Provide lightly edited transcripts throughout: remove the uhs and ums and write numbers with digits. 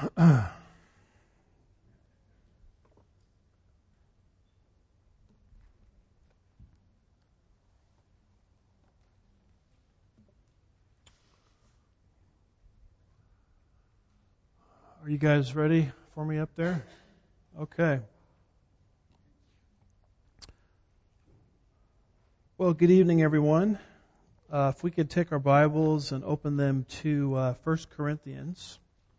Are you guys ready for me up there? Okay. Well, good evening, everyone. If we could take our Bibles and open them to 1 Corinthians.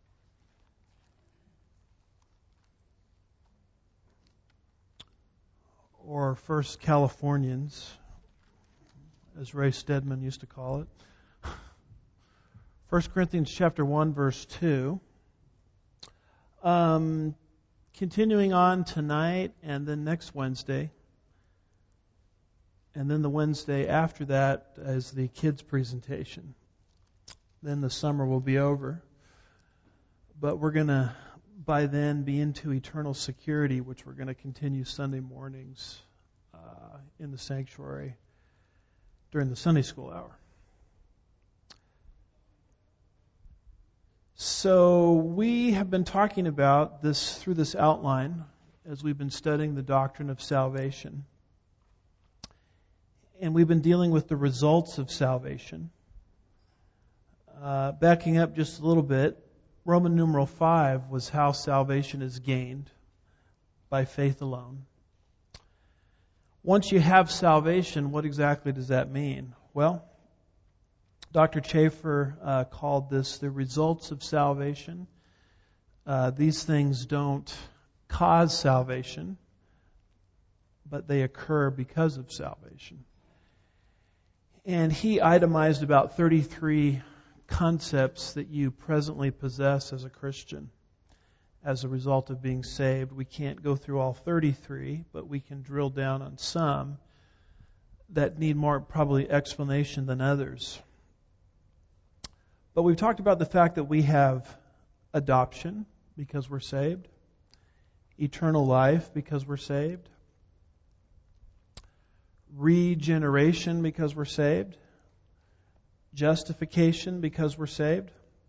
Or 1 Californians, as Ray Stedman used to call it. 1 Corinthians chapter 1, verse 2. Continuing on tonight and then next Wednesday. And then the Wednesday after that is the kids' presentation. Then the summer will be over. But we're going to, by then, be into eternal security, which we're going to continue Sunday mornings in the sanctuary during the Sunday school hour. So we have been talking about this through this outline as we've been studying the doctrine of salvation. And we've been dealing with the results of salvation. Backing up just a little bit, Roman numeral 5 was how salvation is gained by faith alone. Once you have salvation, what exactly does that mean? Well, Dr. Chafer called this the results of salvation. These things don't cause salvation, but they occur because of salvation. And he itemized about 33 concepts that you presently possess as a Christian as a result of being saved. We can't go through all 33, but we can drill down on some that need more probably explanation than others. But we've talked about the fact that we have adoption because we're saved, eternal life because we're saved, regeneration because we're saved, justification because we're saved,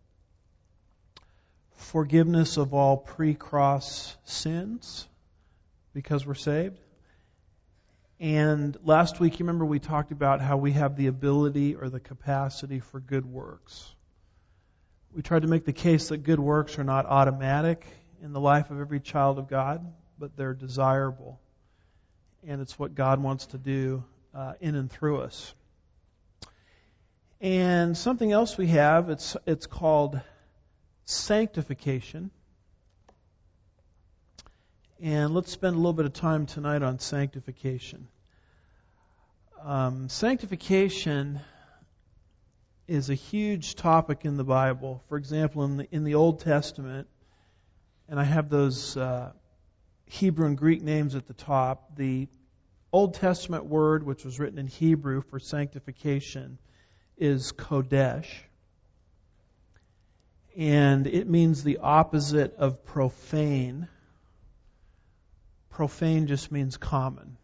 forgiveness of all pre-cross sins because we're saved. And last week, you remember we talked about how we have the ability or the capacity for good works. We tried to make the case that good works are not automatic in the life of every child of God, but they're desirable. And it's what God wants to do in and through us. And something else we have, it's called sanctification. And let's spend a little bit of time tonight on sanctification. Sanctification is a huge topic in the Bible. For example, in the Old Testament, and I have those Hebrew and Greek names at the top, the Old Testament word, which was written in Hebrew for sanctification, is Kodesh. And it means the opposite of profane. Profane just means common.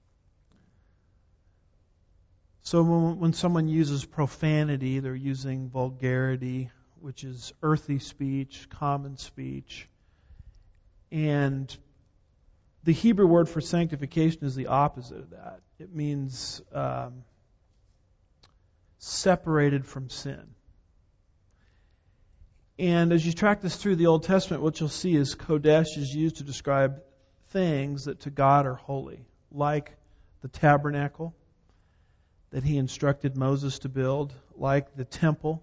So when someone uses profanity, they're using vulgarity, which is earthy speech, common speech. And the Hebrew word for sanctification is the opposite of that. It means separated from sin. And as you track this through the Old Testament, what you'll see is Kodesh is used to describe things that to God are holy, like the tabernacle that He instructed Moses to build, like the temple.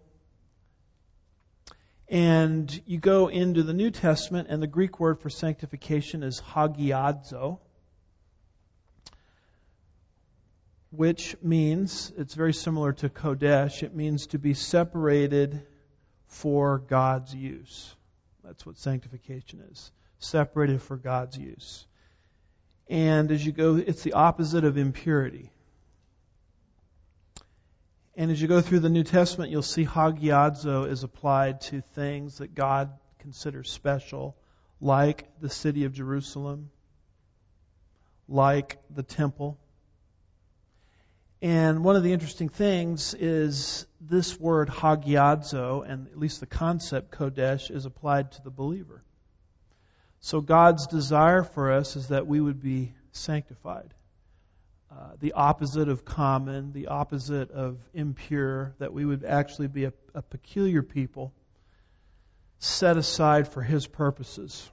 And you go into the New Testament, and the Greek word for sanctification is hagiadzo, which means, it's very similar to Kodesh, it means to be separated for God's use. That's what sanctification is. Separated for God's use. And as you go, it's the opposite of impurity. And as you go through the New Testament, you'll see hagiadzo is applied to things that God considers special, like the city of Jerusalem, like the temple. And one of the interesting things is this word hagiadzo, and at least the concept kodesh, is applied to the believer. So God's desire for us is that we would be sanctified. The opposite of common, the opposite of impure, that we would actually be a peculiar people set aside for His purposes.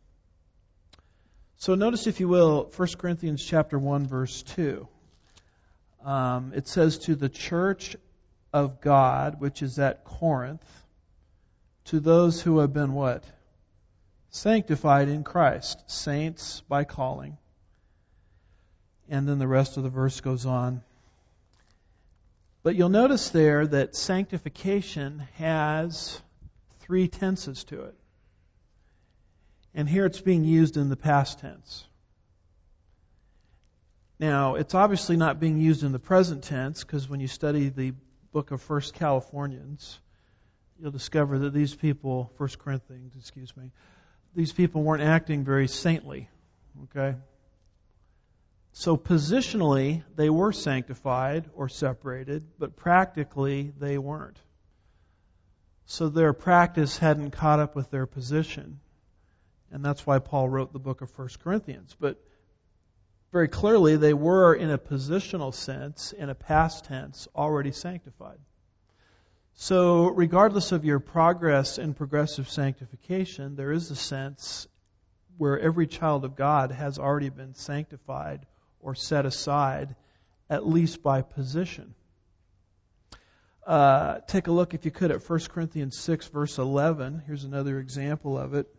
So notice, if you will, 1 Corinthians chapter 1, verse 2. It says, to the church of God, which is at Corinth, to those who have been what? Sanctified in Christ, saints by calling. And then the rest of the verse goes on. But you'll notice there that sanctification has 3 tenses to it. And here it's being used in the past tense. Now, it's obviously not being used in the present tense, because when you study the book of 1 Californians, you'll discover that these people, 1 Corinthians, these people weren't acting very saintly. Okay? So positionally, they were sanctified or separated, but practically they weren't. So their practice hadn't caught up with their position. And that's why Paul wrote the book of 1 Corinthians. But very clearly, they were, in a positional sense, in a past tense, already sanctified. So regardless of your progress in progressive sanctification, there is a sense where every child of God has already been sanctified or set aside, at least by position. Take a look, if you could, at 1 Corinthians 6, verse 11. Here's another example of it.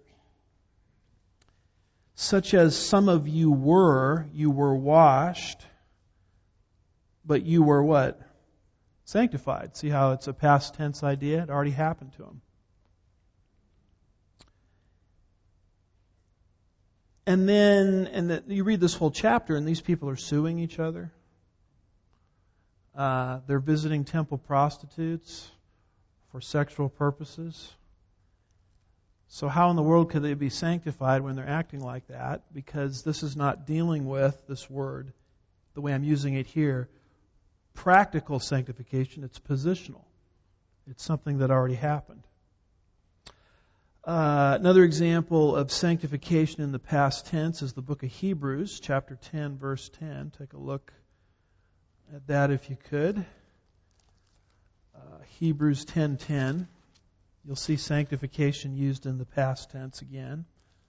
Such as some of you were washed, but you were what? Sanctified. See how it's a past tense idea? It already happened to them. And then, you read this whole chapter, and these people are suing each other. They're visiting temple prostitutes for sexual purposes. So how in the world could they be sanctified when they're acting like that? Because this is not dealing with this word, the way I'm using it here, practical sanctification. It's positional. It's something that already happened. Another example of sanctification in the past tense is the book of Hebrews, chapter 10, verse 10. Take a look at that if you could. Hebrews 10:10. You'll see sanctification used in the past tense again.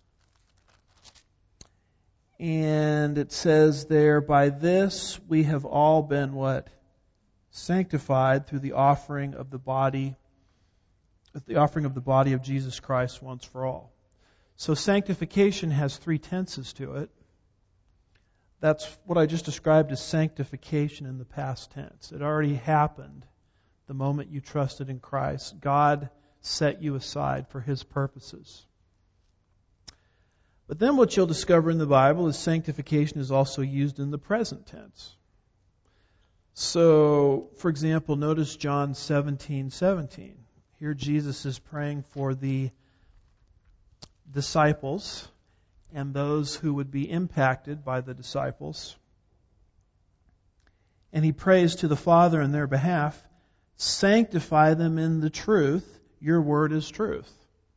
And it says there, by this we have all been what? Sanctified through the offering of the body of Jesus Christ once for all. So sanctification has 3 tenses to it. That's what I just described as sanctification in the past tense. It already happened the moment you trusted in Christ. God set you aside for His purposes. But then what you'll discover in the Bible is sanctification is also used in the present tense. So, for example, notice John 17:17. Here Jesus is praying for the disciples and those who would be impacted by the disciples. And He prays to the Father in their behalf, sanctify them in the truth. Your word is truth.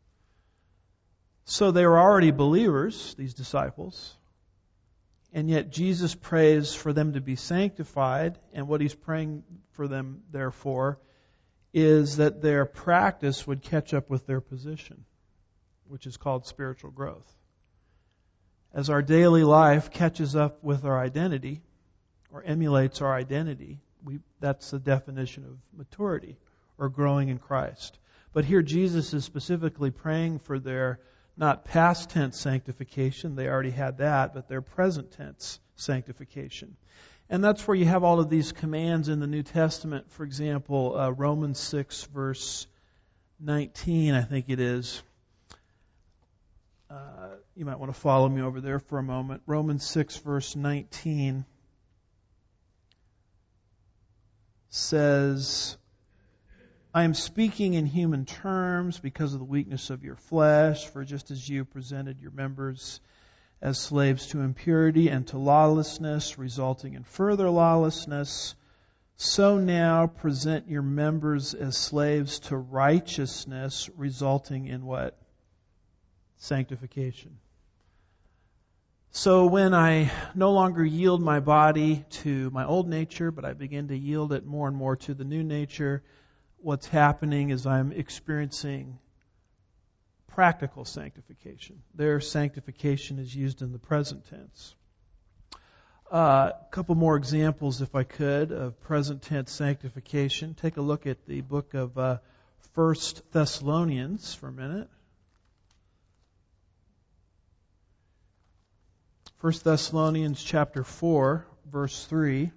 So they were already believers, these disciples. And yet Jesus prays for them to be sanctified. And what He's praying for them, therefore, is that their practice would catch up with their position, which is called spiritual growth. As our daily life catches up with our identity, or emulates our identity, that's the definition of maturity, or growing in Christ. But here Jesus is specifically praying for their, not past tense sanctification, they already had that, but their present tense sanctification. And that's where you have all of these commands in the New Testament. For example, Romans 6 verse 19, I think it is. You might want to follow me over there for a moment. Romans 6 verse 19 says, I am speaking in human terms because of the weakness of your flesh, for just as you presented your members as slaves to impurity and to lawlessness, resulting in further lawlessness, So now present your members as slaves to righteousness, resulting in what? Sanctification. So when I no longer yield my body to my old nature, but I begin to yield it more and more to the new nature, what's happening is I'm experiencing practical sanctification. Their sanctification is used in the present tense. A couple more examples, if I could, of present tense sanctification. Take a look at the book of 1 Thessalonians for a minute. 1 Thessalonians chapter 4, verse 3.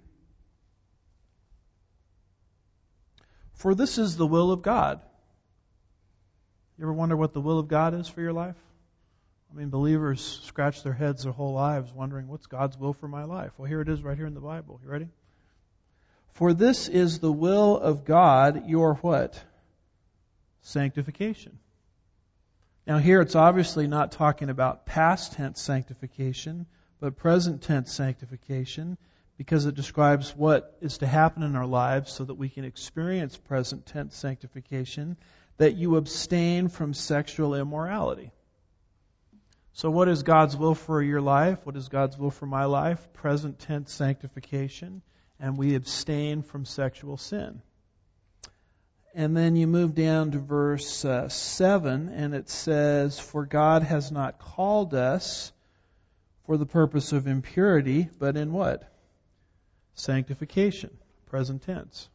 For this is the will of God. You ever wonder what the will of God is for your life? I mean, believers scratch their heads their whole lives wondering, what's God's will for my life? Well, here it is right here in the Bible. You ready? For this is the will of God, your what? Sanctification. Now here it's obviously not talking about past tense sanctification, but present tense sanctification, because it describes what is to happen in our lives so that we can experience present tense sanctification, that you abstain from sexual immorality. So what is God's will for your life? What is God's will for my life? Present tense sanctification, and we abstain from sexual sin. And then you move down to verse 7, and it says, for God has not called us for the purpose of impurity, but in what? Sanctification, present tense.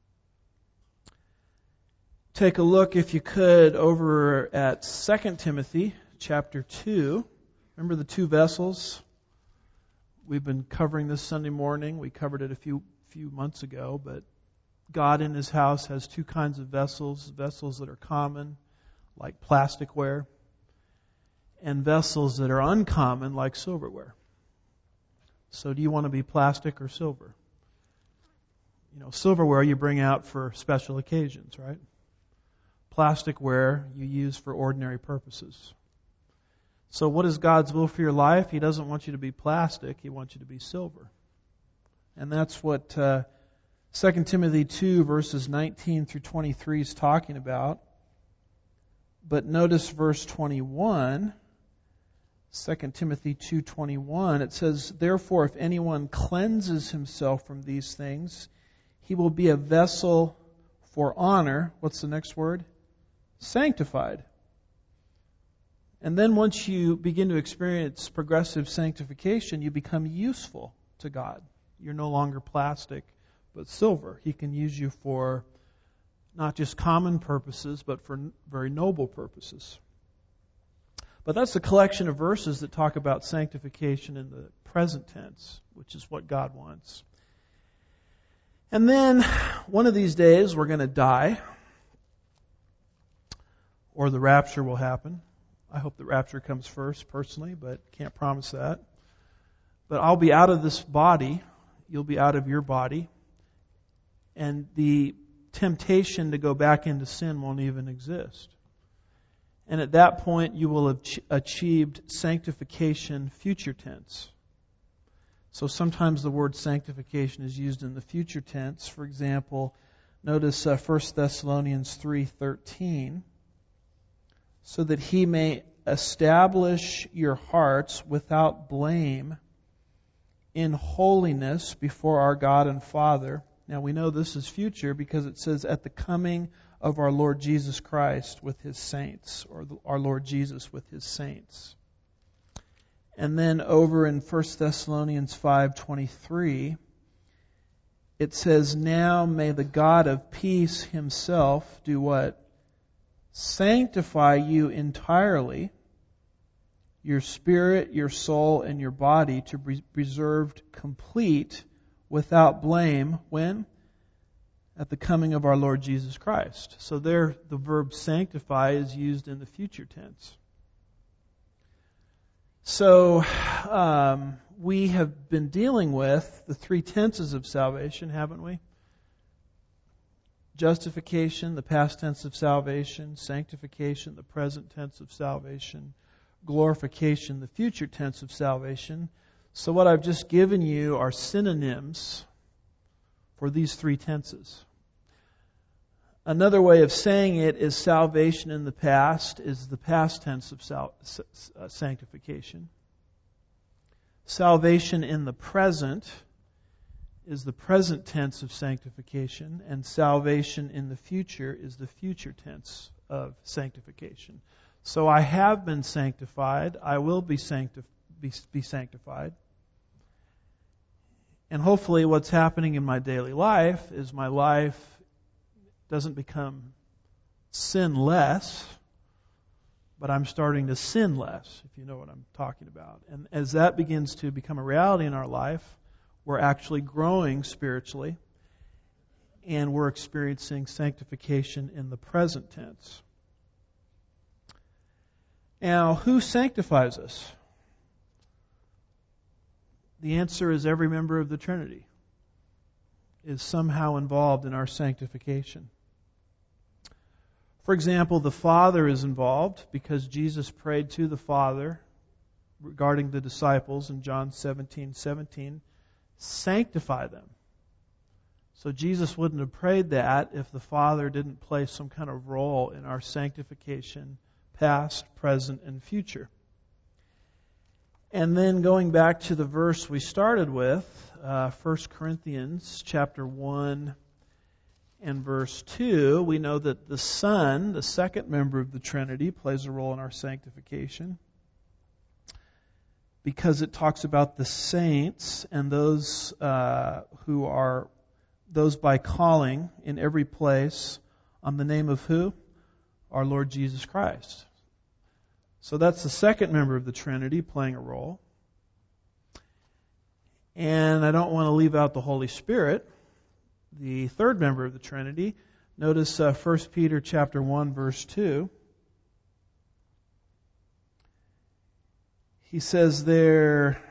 Take a look, if you could, over at 2 Timothy chapter 2. Remember the two vessels? We've been covering this Sunday morning. We covered it a few months ago, but God in His house has two kinds of vessels that are common, like plasticware, and vessels that are uncommon, like silverware. So do you want to be plastic or silver? You know, silverware you bring out for special occasions, right? Plasticware you use for ordinary purposes. So what is God's will for your life? He doesn't want you to be plastic. He wants you to be silver. And that's what 2 Timothy 2 verses 19 through 23 is talking about. But notice verse 21, 2 Timothy 2:21, it says, therefore if anyone cleanses himself from these things, he will be a vessel for honor. What's the next word? Sanctified. And then once you begin to experience progressive sanctification, you become useful to God. You're no longer plastic, but silver. He can use you for not just common purposes, but for very noble purposes. But that's a collection of verses that talk about sanctification in the present tense, which is what God wants. And then one of these days we're going to die, or the rapture will happen. I hope the rapture comes first, personally, but can't promise that. But I'll be out of this body. You'll be out of your body. And the temptation to go back into sin won't even exist. And at that point, you will have achieved sanctification future tense. So sometimes the word sanctification is used in the future tense. For example, notice 1 Thessalonians 3:13. So that He may establish your hearts without blame in holiness before our God and Father. Now we know this is future because it says at the coming of our Lord Jesus Christ with His saints, or our Lord Jesus with His saints. And then over in 1 Thessalonians 5:23, it says, now may the God of peace Himself do what? Sanctify you entirely, your spirit, your soul, and your body to be preserved complete without blame. When? At the coming of our Lord Jesus Christ. So there the verb sanctify is used in the future tense. So we have been dealing with the three tenses of salvation, haven't we? Justification, the past tense of salvation. Sanctification, the present tense of salvation. Glorification, the future tense of salvation. So what I've just given you are synonyms for these three tenses. Another way of saying it is salvation in the past is the past tense of sanctification. Salvation in the present is the present tense of sanctification, and salvation in the future is the future tense of sanctification. So I have been sanctified, I will be sanctified. And hopefully what's happening in my daily life is my life doesn't become sinless, but I'm starting to sin less, if you know what I'm talking about. And as that begins to become a reality in our life, we're actually growing spiritually, and we're experiencing sanctification in the present tense. Now, who sanctifies us? The answer is every member of the Trinity is somehow involved in our sanctification. For example, the Father is involved because Jesus prayed to the Father regarding the disciples in John 17:17, sanctify them. So Jesus wouldn't have prayed that if the Father didn't play some kind of role in our sanctification, past, present, and future. And then going back to the verse we started with, 1 Corinthians chapter 1 and verse 2, we know that the Son, the second member of the Trinity, plays a role in our sanctification because it talks about the saints and those who are those by calling in every place on the name of who? Our Lord Jesus Christ. So that's the second member of the Trinity playing a role. And I don't want to leave out the Holy Spirit, the third member of the Trinity. Notice 1 Peter chapter 1 verse 2. He says there,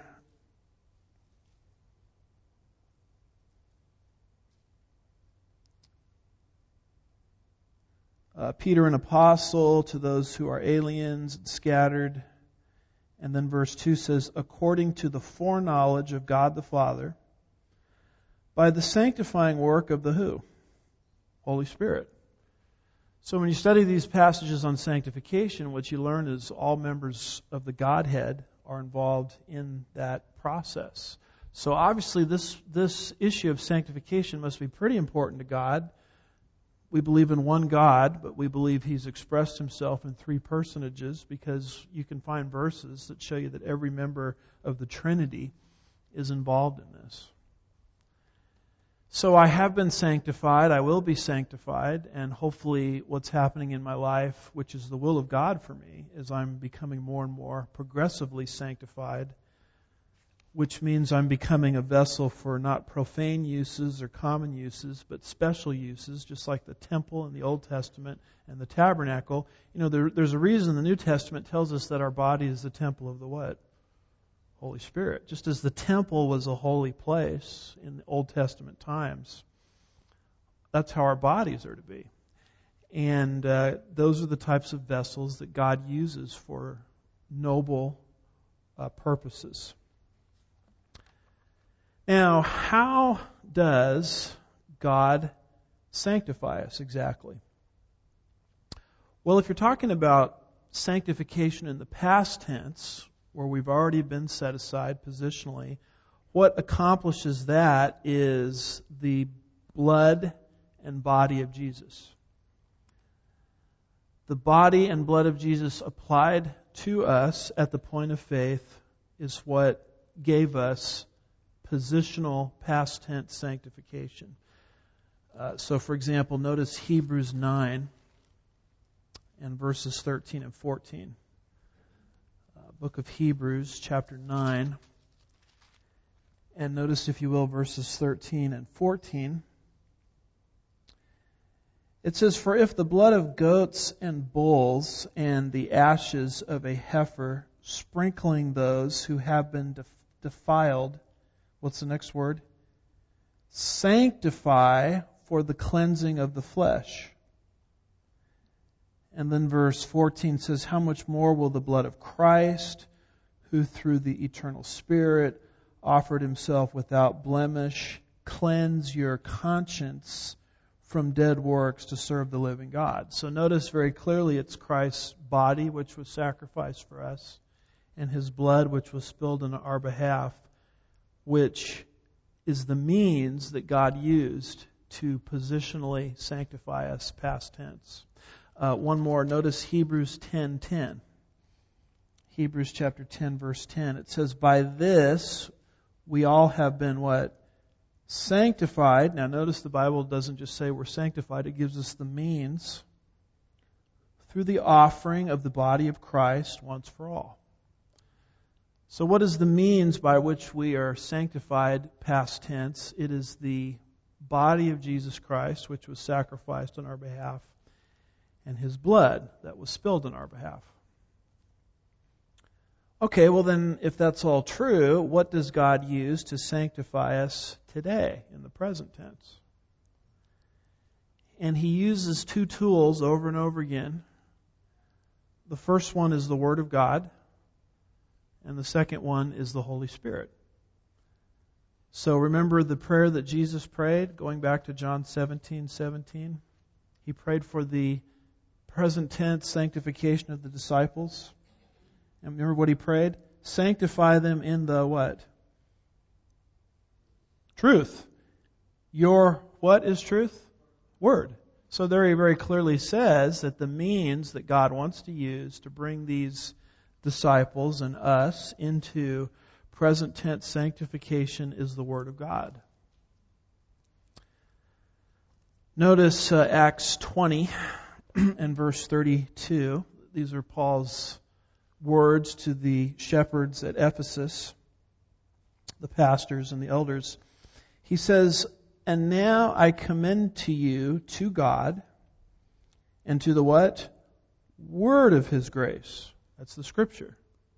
Peter an apostle to those who are aliens and scattered. And then verse 2 says, according to the foreknowledge of God the Father, by the sanctifying work of the who? Holy Spirit. So when you study these passages on sanctification, what you learn is all members of the Godhead are involved in that process. So obviously this issue of sanctification must be pretty important to God. We believe in one God, but we believe He's expressed Himself in three personages because you can find verses that show you that every member of the Trinity is involved in this. So I have been sanctified, I will be sanctified, and hopefully what's happening in my life, which is the will of God for me, is I'm becoming more and more progressively sanctified, which means I'm becoming a vessel for not profane uses or common uses, but special uses, just like the temple in the Old Testament and the tabernacle. You know, there's a reason the New Testament tells us that our body is the temple of the what? Holy Spirit. Just as the temple was a holy place in the Old Testament times, that's how our bodies are to be. And those are the types of vessels that God uses for noble purposes. Now, how does God sanctify us exactly? Well, if you're talking about sanctification in the past tense, where we've already been set aside positionally, what accomplishes that is the blood and body of Jesus. The body and blood of Jesus applied to us at the point of faith is what gave us positional past tense sanctification. So, for example, notice Hebrews 9 and verses 13 and 14. Book of Hebrews, chapter 9. And notice, if you will, verses 13 and 14. It says, for if the blood of goats and bulls and the ashes of a heifer, sprinkling those who have been defiled, what's the next word? Sanctify for the cleansing of the flesh. And then verse 14 says, how much more will the blood of Christ, who through the eternal Spirit offered Himself without blemish, cleanse your conscience from dead works to serve the living God. So notice very clearly it's Christ's body which was sacrificed for us, and His blood which was spilled on our behalf, which is the means that God used to positionally sanctify us, past tense. One more. Notice Hebrews 10:10. Hebrews chapter 10, verse 10. It says, "By this we all have been" what? Sanctified. Now notice the Bible doesn't just say we're sanctified. It gives us the means through the offering of the body of Christ once for all. So what is the means by which we are sanctified, past tense? It is the body of Jesus Christ, which was sacrificed on our behalf, and His blood that was spilled on our behalf. Okay, well then, if that's all true, what does God use to sanctify us today, in the present tense? And He uses two tools over and over again. The first one is the Word of God, and the second one is the Holy Spirit. So remember the prayer that Jesus prayed, going back to John 17:17? He prayed for the present tense sanctification of the disciples. And remember what He prayed? Sanctify them in the what? Truth. Your what is truth? Word. So there He very clearly says that the means that God wants to use to bring these disciples and us into present tense sanctification is the Word of God. Notice Acts 20 and verse 32. These are Paul's words to the shepherds at Ephesus, the pastors and the elders. He says, "And now I commend to you to God and to the what? Word of His grace." That's the Scripture.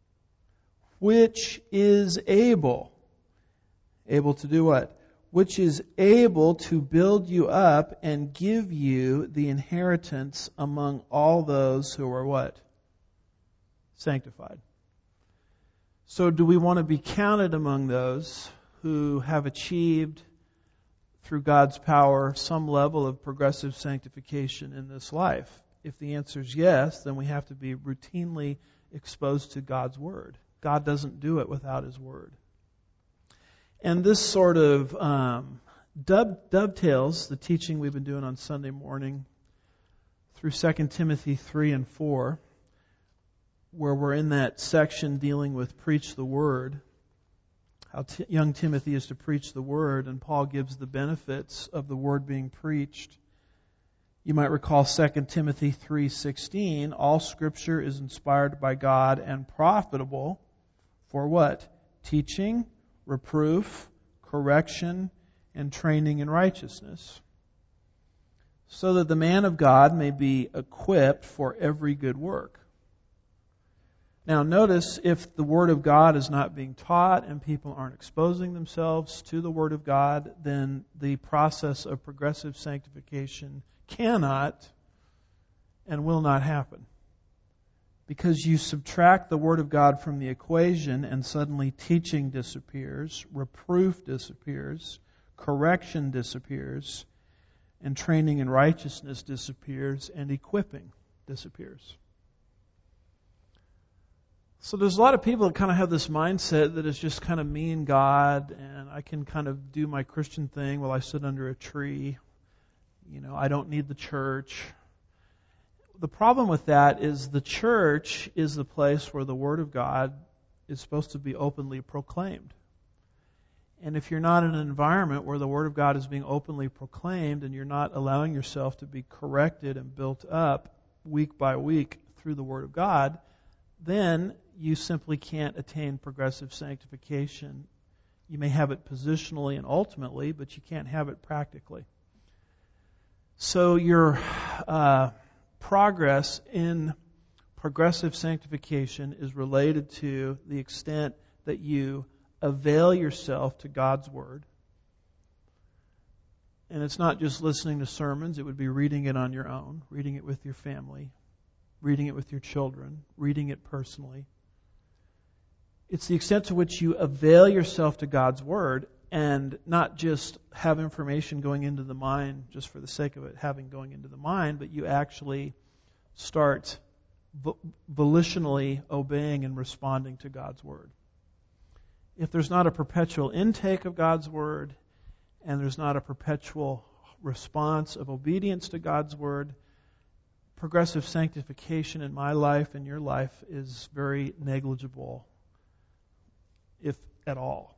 "Which is able." Able to do what? "Which is able to build you up and give you the inheritance among all those who are" what? Sanctified. So do we want to be counted among those who have achieved, through God's power, some level of progressive sanctification in this life? If the answer is yes, then we have to be routinely exposed to God's Word. God doesn't do it without His Word. And this sort of dovetails the teaching we've been doing on Sunday morning through 2 Timothy 3 and 4, where we're in that section dealing with preach the Word, how young Timothy is to preach the Word, and Paul gives the benefits of the Word being preached. You might recall 2 Timothy 3:16, "All Scripture is inspired by God and profitable for" what? "Teaching, reproof, correction, and training in righteousness, so that the man of God may be equipped for every good work." Now notice, if the Word of God is not being taught and people aren't exposing themselves to the Word of God, then the process of progressive sanctification cannot and will not happen. Because you subtract the Word of God from the equation and suddenly teaching disappears, reproof disappears, correction disappears, and training in righteousness disappears, and equipping disappears. So there's a lot of people that kind of have this mindset that is just kind of me and God, and I can kind of do my Christian thing while I sit under a tree. I don't need the church. The problem with that is the church is the place where the Word of God is supposed to be openly proclaimed. And if you're not in an environment where the Word of God is being openly proclaimed, and you're not allowing yourself to be corrected and built up week by week through the Word of God, then you simply can't attain progressive sanctification. You may have it positionally and ultimately, but you can't have it practically. So your progress in progressive sanctification is related to the extent that you avail yourself to God's Word. And it's not just listening to sermons. It would be reading it on your own, reading it with your family, reading it with your children, reading it personally. It's the extent to which you avail yourself to God's Word and not just have information going into the mind just for the sake of it going into the mind, but you actually start volitionally obeying and responding to God's Word. If there's not a perpetual intake of God's Word, and there's not a perpetual response of obedience to God's Word, progressive sanctification in my life and your life is very negligible, if at all.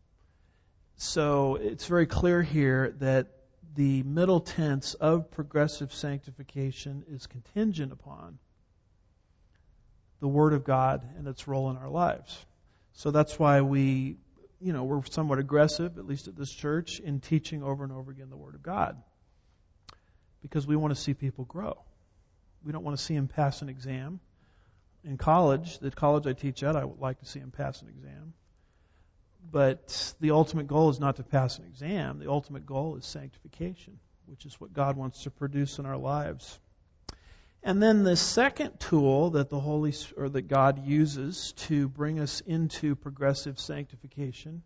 So it's very clear here that the middle tense of progressive sanctification is contingent upon the Word of God and its role in our lives. So that's why we're somewhat aggressive, at least at this church, in teaching over and over again the Word of God. Because we want to see people grow. We don't want to see them pass an exam. In college, the college I teach at, I would like to see them pass an exam. But the ultimate goal is not to pass an exam. The ultimate goal is sanctification, which is what God wants to produce in our lives. And then the second tool that that God uses to bring us into progressive sanctification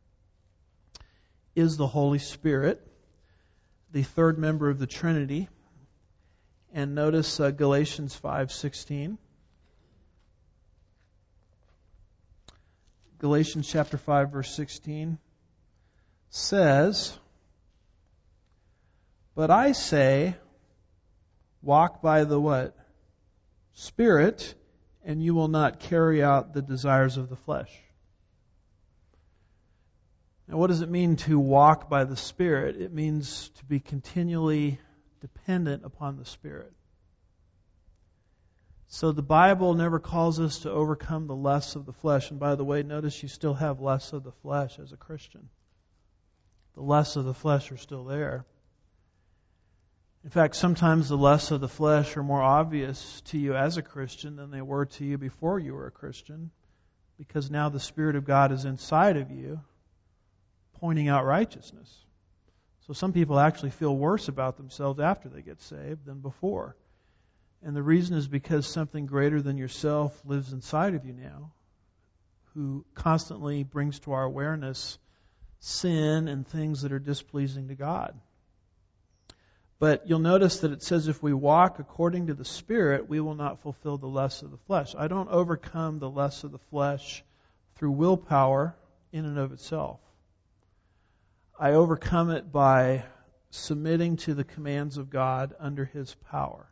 is the Holy Spirit, the third member of the Trinity. And notice Galatians 5:16. Galatians chapter 5 verse 16 says, "But I say, walk by the" what? Spirit, and you will not carry out the desires of the flesh. Now, what does it mean to walk by the Spirit? It means to be continually dependent upon the Spirit. So the Bible never calls us to overcome the lusts of the flesh. And by the way, notice you still have lusts of the flesh as a Christian. The lusts of the flesh are still there. In fact, sometimes the lusts of the flesh are more obvious to you as a Christian than they were to you before you were a Christian, because now the Spirit of God is inside of you, pointing out righteousness. So some people actually feel worse about themselves after they get saved than before. And the reason is because something greater than yourself lives inside of you now, who constantly brings to our awareness sin and things that are displeasing to God. But you'll notice that it says if we walk according to the Spirit, we will not fulfill the lusts of the flesh. I don't overcome the lusts of the flesh through willpower in and of itself. I overcome it by submitting to the commands of God under His power.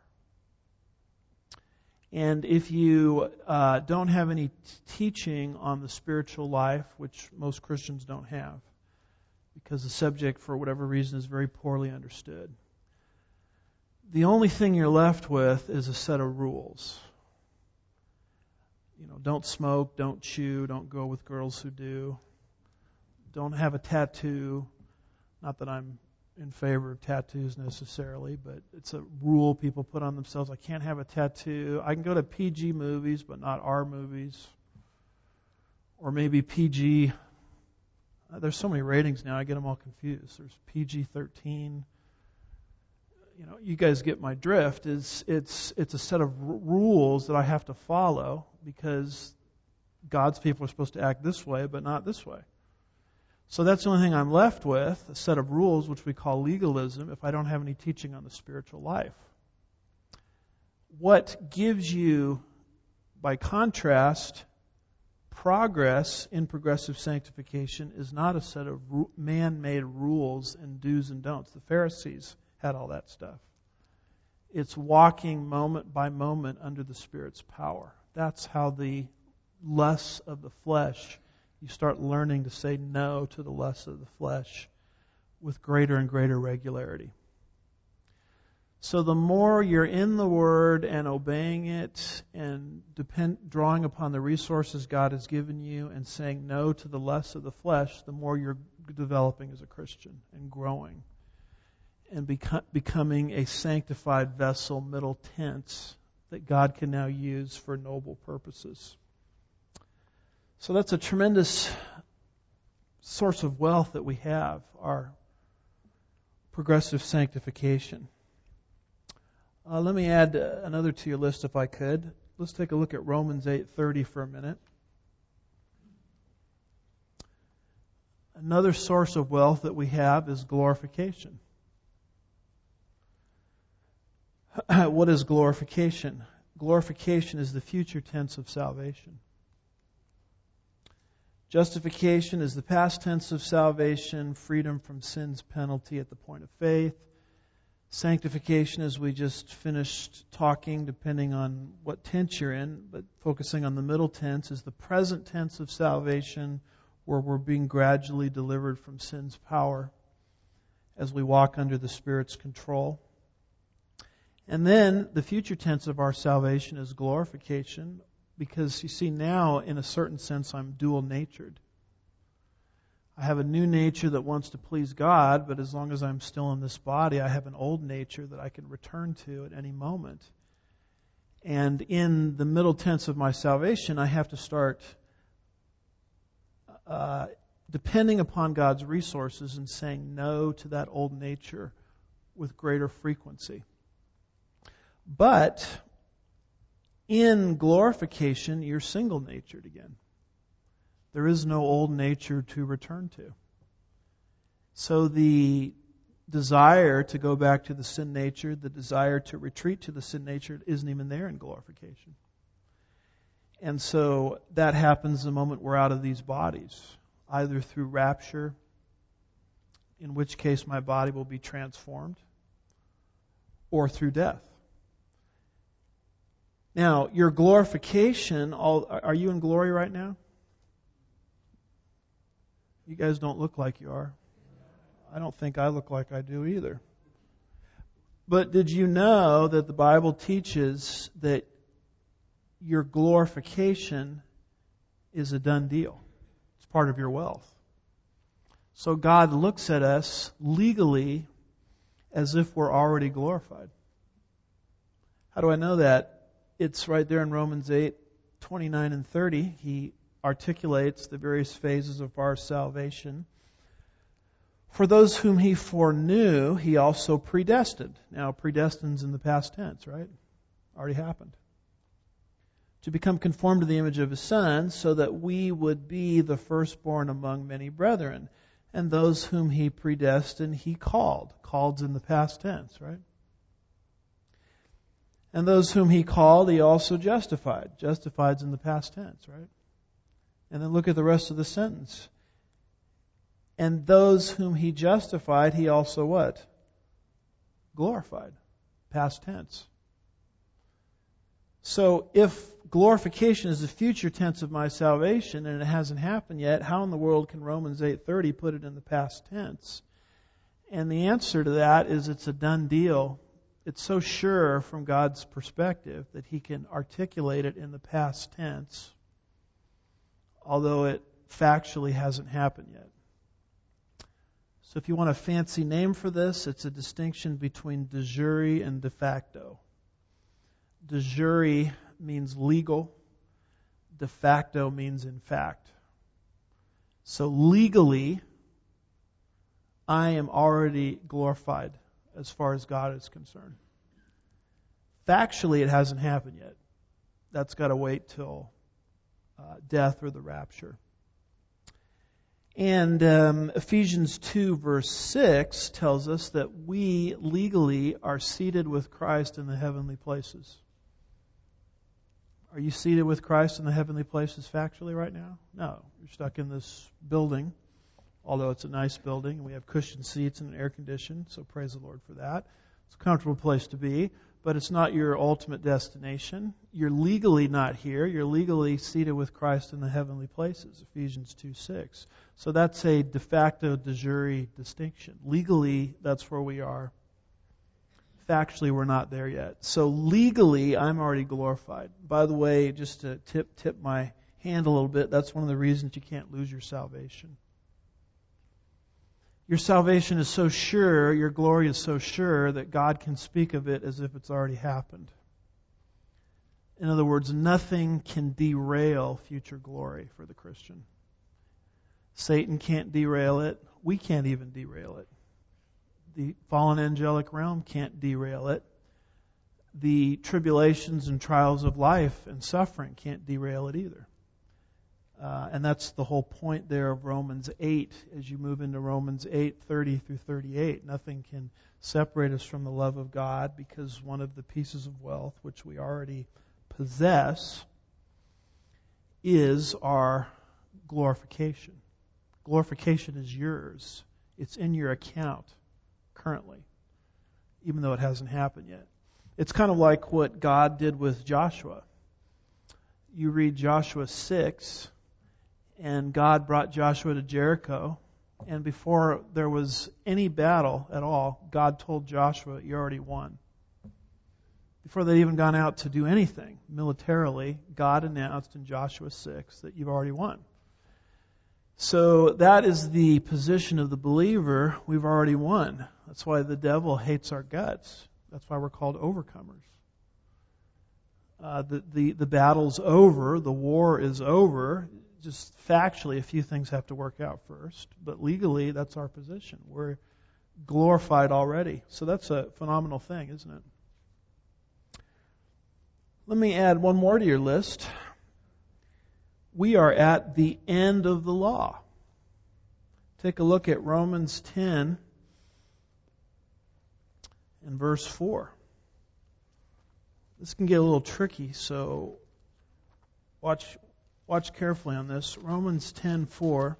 And if you don't have any teaching on the spiritual life, which most Christians don't have, because the subject, for whatever reason, is very poorly understood, the only thing you're left with is a set of rules. Don't smoke, don't chew, don't go with girls who do, don't have a tattoo. Not that I'm in favor of tattoos necessarily, but it's a rule people put on themselves. I can't have a tattoo. I can go to PG movies, but not R movies. Or maybe PG. There's so many ratings now, I get them all confused. There's PG-13. You guys get my drift. It's a set of rules that I have to follow because God's people are supposed to act this way, but not this way. So that's the only thing I'm left with, a set of rules, which we call legalism, if I don't have any teaching on the spiritual life. What gives you, by contrast, progress in progressive sanctification is not a set of man-made rules and do's and don'ts. The Pharisees had all that stuff. It's walking moment by moment under the Spirit's power. That's how the lusts of the flesh, you start learning to say no to the lusts of the flesh with greater and greater regularity. So the more you're in the Word and obeying it and drawing upon the resources God has given you and saying no to the lusts of the flesh, the more you're developing as a Christian and growing and becoming a sanctified vessel, middle tense, that God can now use for noble purposes. So that's a tremendous source of wealth that we have, our progressive sanctification. Let me add another to your list if I could. Let's take a look at Romans 8:30 for a minute. Another source of wealth that we have is glorification. What is glorification? Glorification is the future tense of salvation. Justification is the past tense of salvation, freedom from sin's penalty at the point of faith. Sanctification, as we just finished talking, depending on what tense you're in, but focusing on the middle tense, is the present tense of salvation, where we're being gradually delivered from sin's power as we walk under the Spirit's control. And then the future tense of our salvation is glorification, because you see now, in a certain sense, I'm dual-natured. I have a new nature that wants to please God, but as long as I'm still in this body, I have an old nature that I can return to at any moment. And in the middle tense of my salvation, I have to start depending upon God's resources and saying no to that old nature with greater frequency. But in glorification, you're single-natured again. There is no old nature to return to. So the desire to go back to the sin nature, the desire to retreat to the sin nature, isn't even there in glorification. And so that happens the moment we're out of these bodies, either through rapture, in which case my body will be transformed, or through death. Now, your glorification, are you in glory right now? You guys don't look like you are. I don't think I look like I do either. But did you know that the Bible teaches that your glorification is a done deal? It's part of your wealth. So God looks at us legally as if we're already glorified. How do I know that? It's right there in Romans 8:29 and 30. He articulates the various phases of our salvation. For those whom He foreknew, He also predestined. Now, predestined's in the past tense, right? Already happened. To become conformed to the image of His Son, so that we would be the firstborn among many brethren. And those whom He predestined, He called. Called's in the past tense, right? And those whom He called, He also justified. Justified's in the past tense, right? And then look at the rest of the sentence. And those whom He justified, He also what? Glorified. Past tense. So if glorification is the future tense of my salvation and it hasn't happened yet, how in the world can Romans 8:30 put it in the past tense? And the answer to that is it's a done deal. It's so sure from God's perspective that He can articulate it in the past tense, although it factually hasn't happened yet. So if you want a fancy name for this, it's a distinction between de jure and de facto. De jure means legal. De facto means in fact. So legally, I am already glorified as far as God is concerned. Factually, it hasn't happened yet. That's got to wait till death or the rapture. And Ephesians 2 verse 6 tells us that we legally are seated with Christ in the heavenly places. Are you seated with Christ in the heavenly places factually right now? No. You're stuck in this building, although it's a nice building, and we have cushioned seats and an air condition, so praise the Lord for that. It's a comfortable place to be, but it's not your ultimate destination. You're legally not here. You're legally seated with Christ in the heavenly places, Ephesians 2:6. So that's a de facto, de jure distinction. Legally, that's where we are. Factually, we're not there yet. So legally, I'm already glorified. By the way, just to tip my hand a little bit, that's one of the reasons you can't lose your salvation. Your salvation is so sure, your glory is so sure, that God can speak of it as if it's already happened. In other words, nothing can derail future glory for the Christian. Satan can't derail it. We can't even derail it. The fallen angelic realm can't derail it. The tribulations and trials of life and suffering can't derail it either. And that's the whole point there of Romans 8. As you move into Romans 8:30 through 38, nothing can separate us from the love of God, because one of the pieces of wealth which we already possess is our glorification. Glorification is yours. It's in your account currently, even though it hasn't happened yet. It's kind of like what God did with Joshua. You read Joshua 6, and God brought Joshua to Jericho, and before there was any battle at all, God told Joshua, you already won. Before they'd even gone out to do anything militarily, God announced in Joshua 6 that you've already won. So that is the position of the believer. We've already won. That's why the devil hates our guts. That's why we're called overcomers. The battle's over. The war is over. Just factually, a few things have to work out first. But legally, that's our position. We're glorified already. So that's a phenomenal thing, isn't it? Let me add one more to your list. We are at the end of the law. Take a look at Romans 10 and verse 4. This can get a little tricky, so watch carefully on this. Romans 10:4.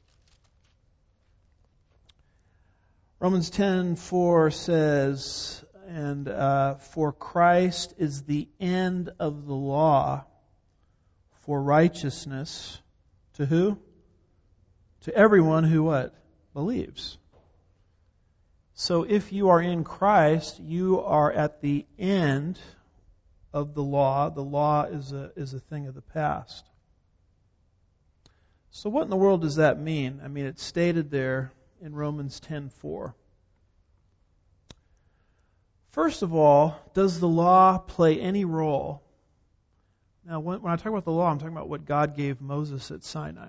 Romans 10:4 says, and for Christ is the end of the law for righteousness to who? To everyone who what? Believes. So if you are in Christ, you are at the end of the law. The law is a thing of the past. So what in the world does that mean? I mean, it's stated there in Romans 10:4. First of all, does the law play any role? Now, when I talk about the law, I'm talking about what God gave Moses at Sinai.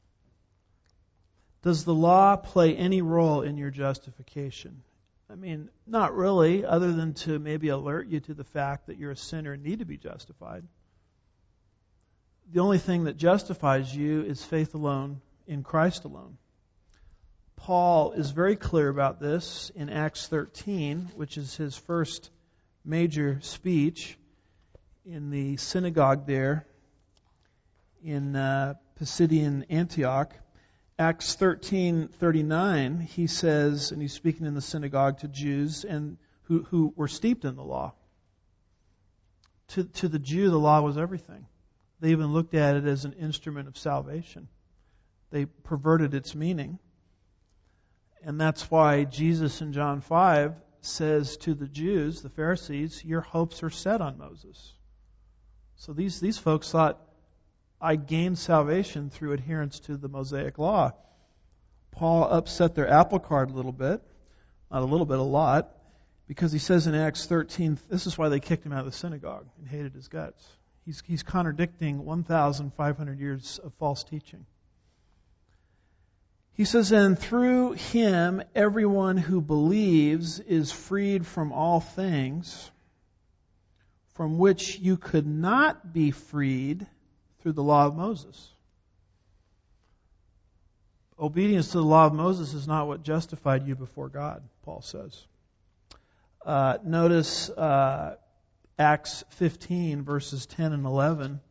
Does the law play any role in your justification? I mean, not really, other than to maybe alert you to the fact that you're a sinner and need to be justified. The only thing that justifies you is faith alone in Christ alone. Paul is very clear about this in Acts 13, which is his first major speech in the synagogue there in Pisidian Antioch. Acts 13:39, he says, and he's speaking in the synagogue to Jews and who were steeped in the law. To the Jew, the law was everything. They even looked at it as an instrument of salvation. They perverted its meaning. And that's why Jesus in John 5 says to the Jews, the Pharisees, your hopes are set on Moses. So these folks thought, I gained salvation through adherence to the Mosaic law. Paul upset their apple cart a little bit, not a little bit, a lot, because he says in Acts 13, this is why they kicked him out of the synagogue and hated his guts. He's contradicting 1,500 years of false teaching. He says, and through him, everyone who believes is freed from all things from which you could not be freed through the law of Moses. Obedience to the law of Moses is not what justified you before God, Paul says. Notice Acts 15, verses 10 and 11.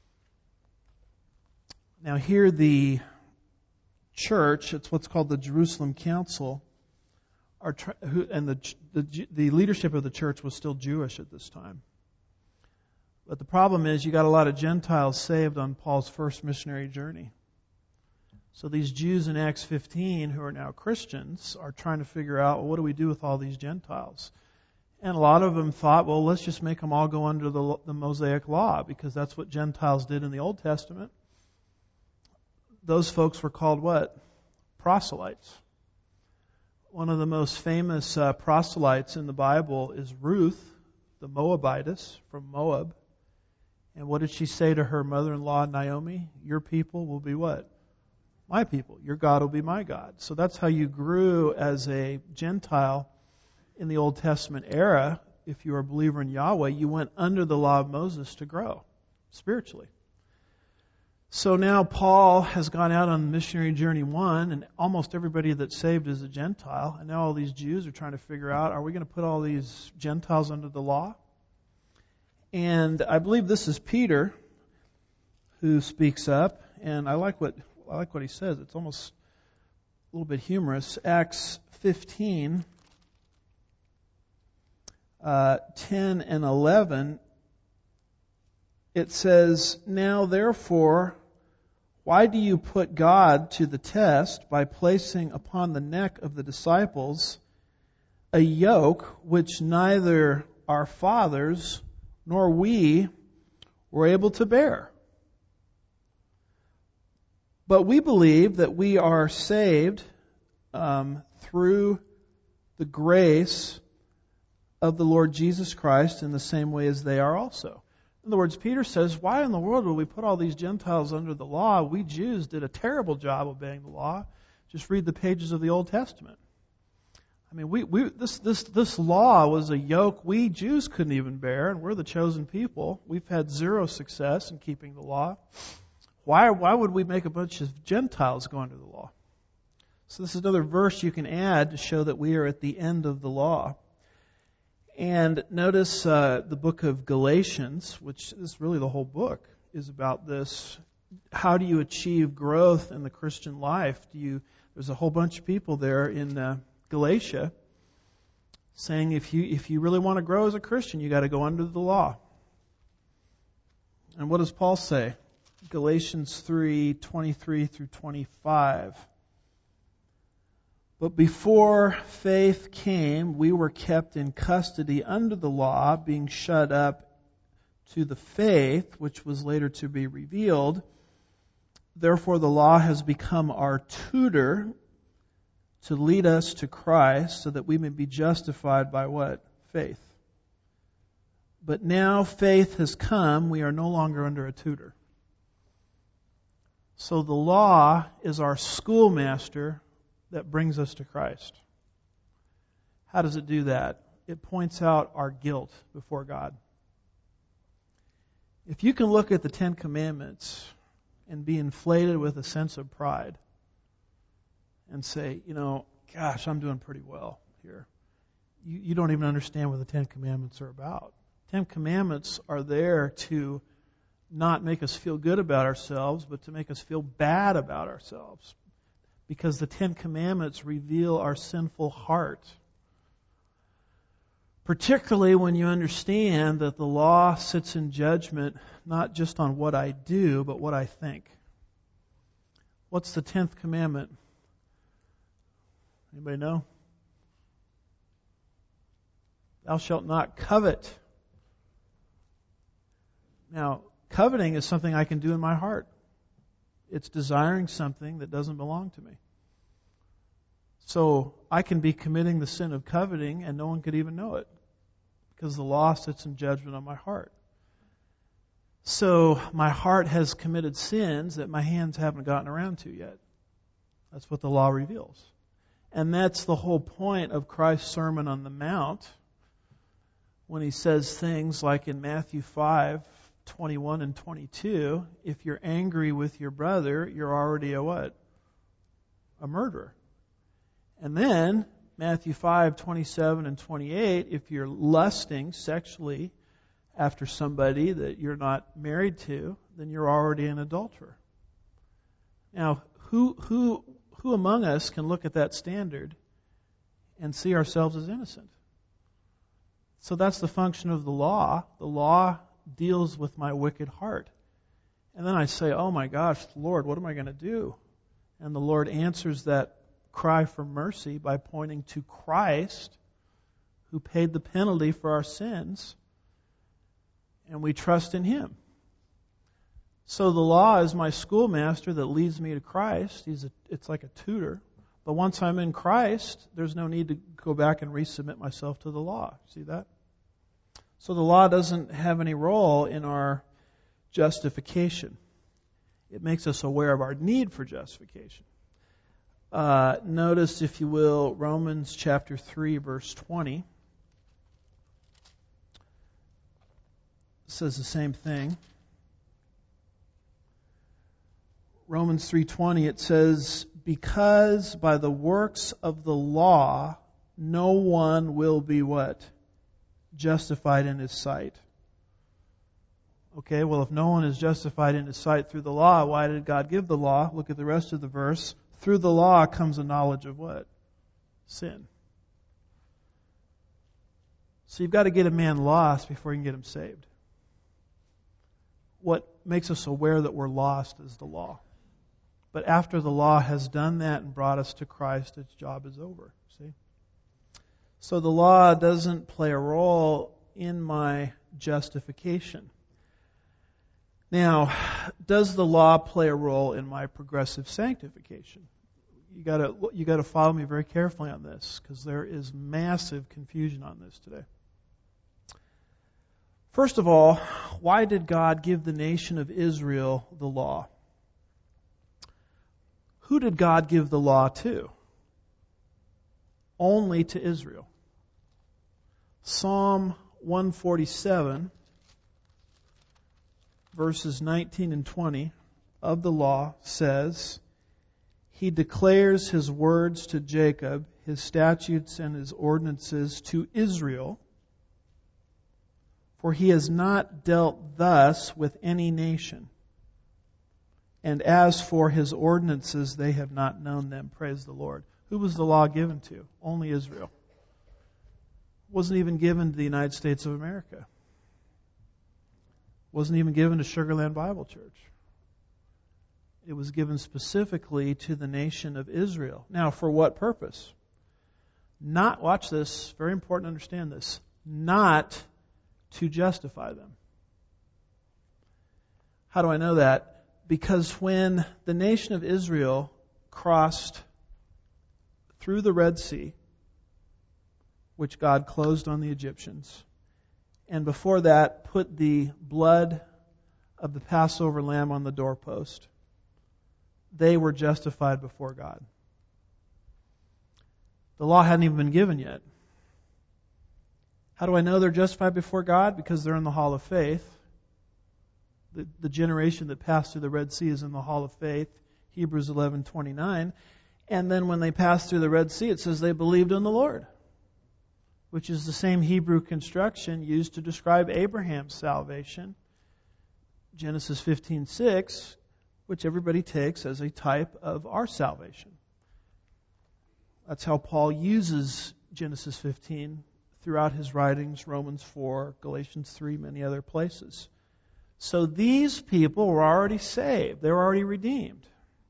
Now here the church, it's what's called the Jerusalem Council, and the leadership of the church was still Jewish at this time. But the problem is you got a lot of Gentiles saved on Paul's first missionary journey. So these Jews in Acts 15 who are now Christians are trying to figure out, well, what do we do with all these Gentiles? And a lot of them thought, well, let's just make them all go under the Mosaic law, because that's what Gentiles did in the Old Testament. Those folks were called what? Proselytes. One of the most famous proselytes in the Bible is Ruth, the Moabitess from Moab. And what did she say to her mother-in-law, Naomi? Your people will be what? My people. Your God will be my God. So that's how you grew as a Gentile in the Old Testament era. If you were a believer in Yahweh, you went under the law of Moses to grow spiritually. So now Paul has gone out on missionary journey 1, and almost everybody that's saved is a Gentile. And now all these Jews are trying to figure out, are we going to put all these Gentiles under the law? And I believe this is Peter who speaks up, and I like what he says. It's almost a little bit humorous. Acts 15, 10 and 11, it says, "Now therefore, why do you put God to the test by placing upon the neck of the disciples a yoke which neither our fathers nor we were able to bear? But we believe that we are saved through the grace of the Lord Jesus Christ in the same way as they are also." In other words, Peter says, why in the world would we put all these Gentiles under the law? We Jews did a terrible job obeying the law. Just read the pages of the Old Testament. I mean, this law was a yoke we Jews couldn't even bear, and we're the chosen people. We've had zero success in keeping the law. Why would we make a bunch of Gentiles go under the law? So this is another verse you can add to show that we are at the end of the law. And notice the book of Galatians, which is really the whole book, is about this. How do you achieve growth in the Christian life? There's a whole bunch of people there in Galatia saying if you really want to grow as a Christian, you got to go under the law. And what does Paul say? Galatians 3:23 through 25. "But before faith came, we were kept in custody under the law, being shut up to the faith which was later to be revealed. Therefore the law has become our tutor to lead us to Christ, so that we may be justified by" what? Faith. "But now faith has come, we are no longer under a tutor." So the law is our schoolmaster that brings us to Christ. How does it do that? It points out our guilt before God. If you can look at the Ten Commandments and be inflated with a sense of pride and say, gosh, I'm doing pretty well here. You don't even understand what the Ten Commandments are about. Ten Commandments are there to not make us feel good about ourselves, but to make us feel bad about ourselves. Because the Ten Commandments reveal our sinful heart. Particularly when you understand that the law sits in judgment not just on what I do, but what I think. What's the 10th commandment? Anybody know? Thou shalt not covet. Now, coveting is something I can do in my heart. It's desiring something that doesn't belong to me. So I can be committing the sin of coveting and no one could even know it, because the law sits in judgment on my heart. So my heart has committed sins that my hands haven't gotten around to yet. That's what the law reveals. And that's the whole point of Christ's Sermon on the Mount, when he says things like in Matthew 5:21 and 22, if you're angry with your brother, you're already a what? A murderer. And then Matthew 5:27 and 28, if you're lusting sexually after somebody that you're not married to, then you're already an adulterer. Now, who among us can look at that standard and see ourselves as innocent? So that's the function of the law. The law deals with my wicked heart. And then I say, oh my gosh, Lord, what am I going to do? And the Lord answers that cry for mercy by pointing to Christ, who paid the penalty for our sins, and we trust in Him. So the law is my schoolmaster that leads me to Christ. It's like a tutor. But once I'm in Christ, there's no need to go back and resubmit myself to the law. See that? So the law doesn't have any role in our justification. It makes us aware of our need for justification. Notice, if you will, Romans chapter 3, verse 20. It says the same thing. Romans 3:20, it says, because by the works of the law, no one will be what? Justified in his sight. Okay, well, if no one is justified in his sight through the law, why did God give the law? Look at the rest of the verse. Through the law comes a knowledge of what? Sin. So you've got to get a man lost before you can get him saved. What makes us aware that we're lost is the law. But after the law has done that and brought us to Christ, its job is over. See? So the law doesn't play a role in my justification. Now, does the law play a role in my progressive sanctification? You got to follow me very carefully on this, because there is massive confusion on this today. First of all, why did God give the nation of Israel the law? Who did God give the law to? Only to Israel. Psalm 147, verses 19 and 20 of the law says, He declares His words to Jacob, His statutes and His ordinances to Israel. For He has not dealt thus with any nation. And as for His ordinances, they have not known them. Praise the Lord. Who was the law given to? Only Israel. It wasn't even given to the United States of America. It wasn't even given to Sugarland Bible Church. It was given specifically to the nation of Israel. Now, for what purpose? Not, watch this, very important to understand this, not to justify them. How do I know that? Because when the nation of Israel crossed through the Red Sea, which God closed on the Egyptians, and before that put the blood of the Passover lamb on the doorpost, they were justified before God. The law hadn't even been given yet. How do I know they're justified before God? Because they're in the hall of faith. The generation that passed through the Red Sea is in the hall of faith, Hebrews 11:29. And then when they passed through the Red Sea, it says they believed in the Lord, which is the same Hebrew construction used to describe Abraham's salvation. Genesis 15:6, which everybody takes as a type of our salvation. That's how Paul uses Genesis 15 throughout his writings, Romans 4, Galatians 3, many other places. So these people were already saved. They were already redeemed.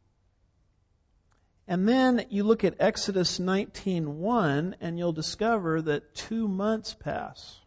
And then you look at Exodus 19:1, and you'll discover that 2 months pass.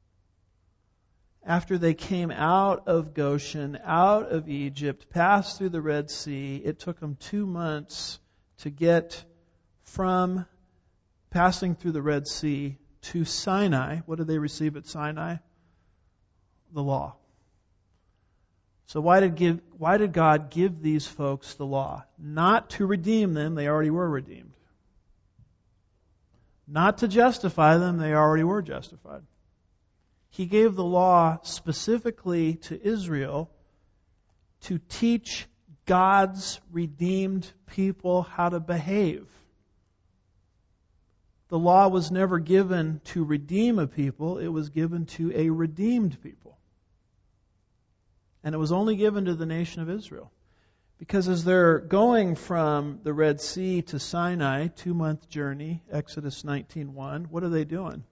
After they came out of Goshen, out of Egypt, passed through the Red Sea, it took them 2 months to get from passing through the Red Sea to Sinai. What did they receive at Sinai? The law. So why did God give these folks the law? Not to redeem them, they already were redeemed. Not to justify them, they already were justified. He gave the law specifically to Israel to teach God's redeemed people how to behave. The law was never given to redeem a people, it was given to a redeemed people. And it was only given to the nation of Israel. Because as they're going from the Red Sea to Sinai, 2-month journey, Exodus 19:1, what are they doing?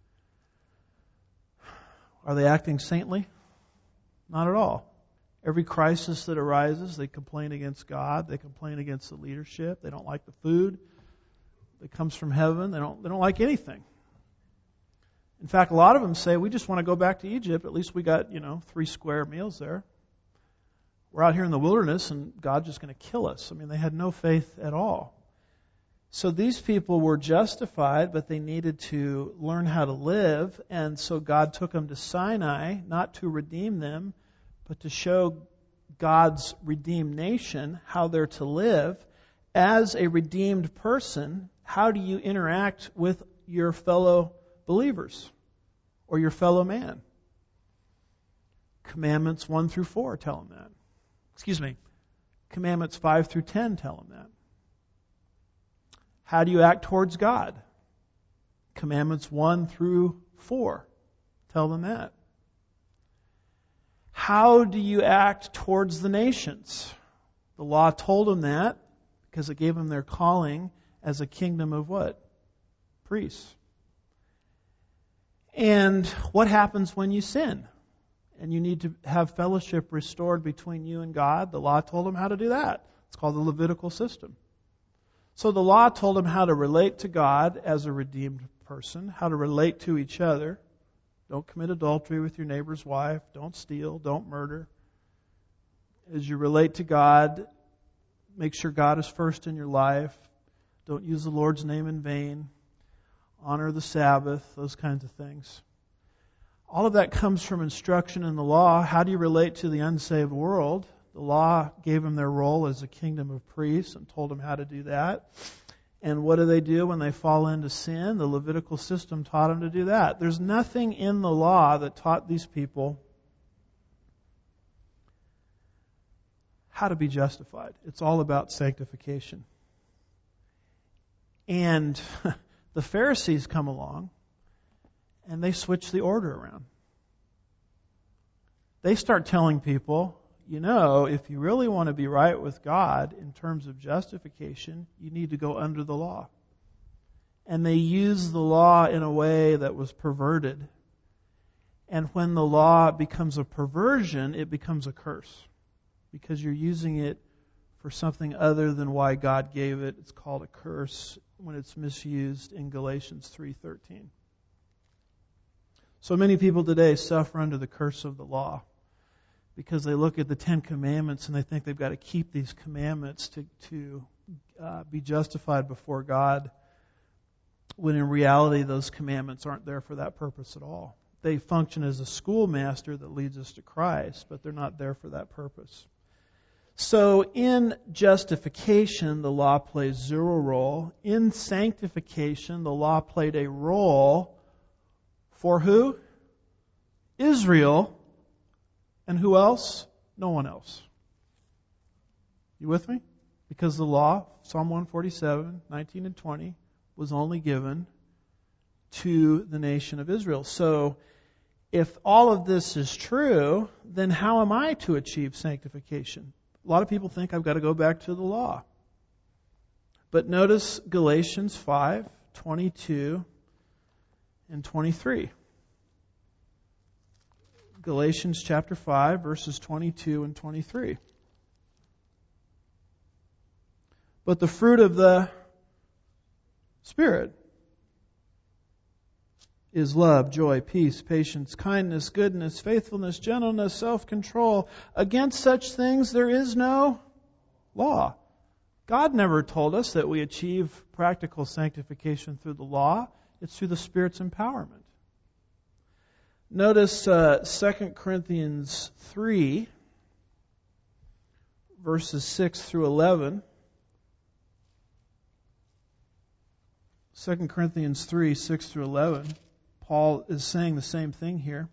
Are they acting saintly? Not at all. Every crisis that arises, they complain against God, they complain against the leadership, they don't like the food that comes from heaven, they don't like anything. In fact, a lot of them say, we just want to go back to Egypt. At least we got, 3 square meals there. We're out here in the wilderness and God's just going to kill us. I mean, they had no faith at all. So these people were justified, but they needed to learn how to live. And so God took them to Sinai, not to redeem them, but to show God's redeemed nation how they're to live. As a redeemed person, how do you interact with your fellow believers or your fellow man? Commandments 1 through 4 tell them that. Commandments 5 through 10 tell them that. How do you act towards God? Commandments 1 through 4 tell them that. How do you act towards the nations? The law told them that because it gave them their calling as a kingdom of what? Priests. And what happens when you sin? And you need to have fellowship restored between you and God. The law told them how to do that. It's called the Levitical system. So the law told them how to relate to God as a redeemed person, how to relate to each other. Don't commit adultery with your neighbor's wife. Don't steal. Don't murder. As you relate to God, make sure God is first in your life. Don't use the Lord's name in vain. Honor the Sabbath, those kinds of things. All of that comes from instruction in the law. How do you relate to the unsaved world? The law gave them their role as a kingdom of priests and told them how to do that. And what do they do when they fall into sin? The Levitical system taught them to do that. There's nothing in the law that taught these people how to be justified. It's all about sanctification. And the Pharisees come along and they switch the order around. They start telling people, you know, if you really want to be right with God in terms of justification, you need to go under the law. And they use the law in a way that was perverted. And when the law becomes a perversion, it becomes a curse. Because you're using it for something other than why God gave it. It's called a curse when it's misused in Galatians 3:13. So many people today suffer under the curse of the law because they look at the Ten Commandments and they think they've got to keep these commandments to be justified before God, when in reality those commandments aren't there for that purpose at all. They function as a schoolmaster that leads us to Christ, but they're not there for that purpose. So in justification, the law plays zero role. In sanctification, the law played a role for who? Israel. And who else? No one else. You with me? Because the law, Psalm 147, 19 and 20, was only given to the nation of Israel. So, if all of this is true, then how am I to achieve sanctification? A lot of people think I've got to go back to the law. But notice Galatians 5, 22 and 23. Galatians chapter 5, verses 22 and 23. But the fruit of the Spirit is love, joy, peace, patience, kindness, goodness, faithfulness, gentleness, self-control. Against such things there is no law. God never told us that we achieve practical sanctification through the law. It's through the Spirit's empowerment. Notice 2 Corinthians 3, verses 6 through 11. 2 Corinthians 3, 6 through 11. Paul is saying the same thing here.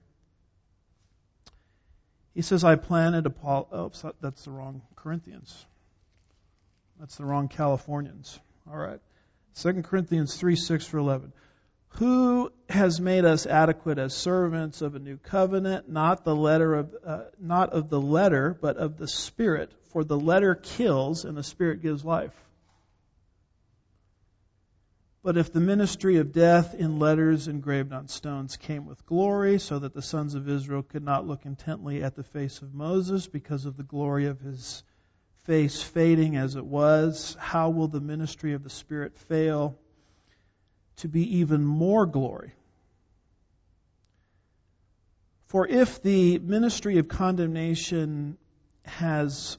He says, I planted that's the wrong Corinthians. That's the wrong Californians. All right. 2 Corinthians 3, 6 through 11. Who has made us adequate as servants of a new covenant, not of the letter, but of the Spirit? For the letter kills, and the Spirit gives life. But if the ministry of death in letters engraved on stones came with glory, so that the sons of Israel could not look intently at the face of Moses because of the glory of his face fading as it was, how will the ministry of the Spirit fail to be even more glory? For if the ministry of condemnation has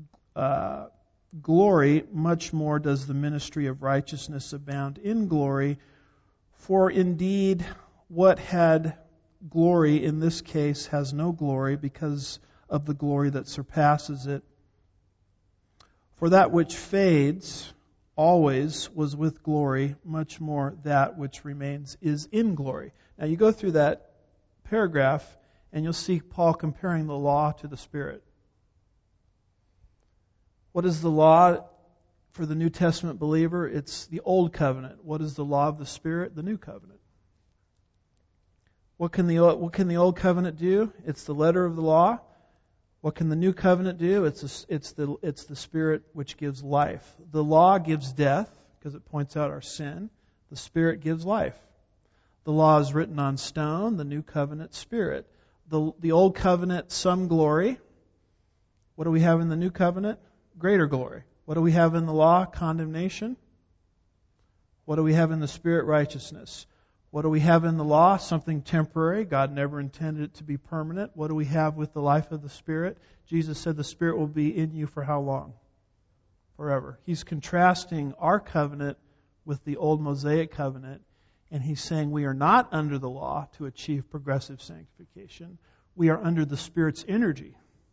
glory, much more does the ministry of righteousness abound in glory. For indeed, what had glory in this case has no glory because of the glory that surpasses it. For that which fades always was with glory, much more that which remains is in glory. Now you go through that paragraph and you'll see Paul comparing the law to the Spirit. What is the law for the New Testament believer? It's the Old Covenant. What is the law of the Spirit? The New Covenant. What can the Old Covenant do? It's the letter of the law. What can the New Covenant do? It's the Spirit which gives life. The law gives death because it points out our sin. The Spirit gives life. The law is written on stone. The New Covenant, Spirit. The Old Covenant, some glory. What do we have in the New Covenant? Greater glory. What do we have in the law? Condemnation. What do we have in the Spirit? Righteousness. What do we have in the law? Something temporary. God never intended it to be permanent. What do we have with the life of the Spirit? Jesus said the Spirit will be in you for how long? Forever. He's contrasting our covenant with the old Mosaic covenant, and he's saying we are not under the law to achieve progressive sanctification. We are under the Spirit's energy.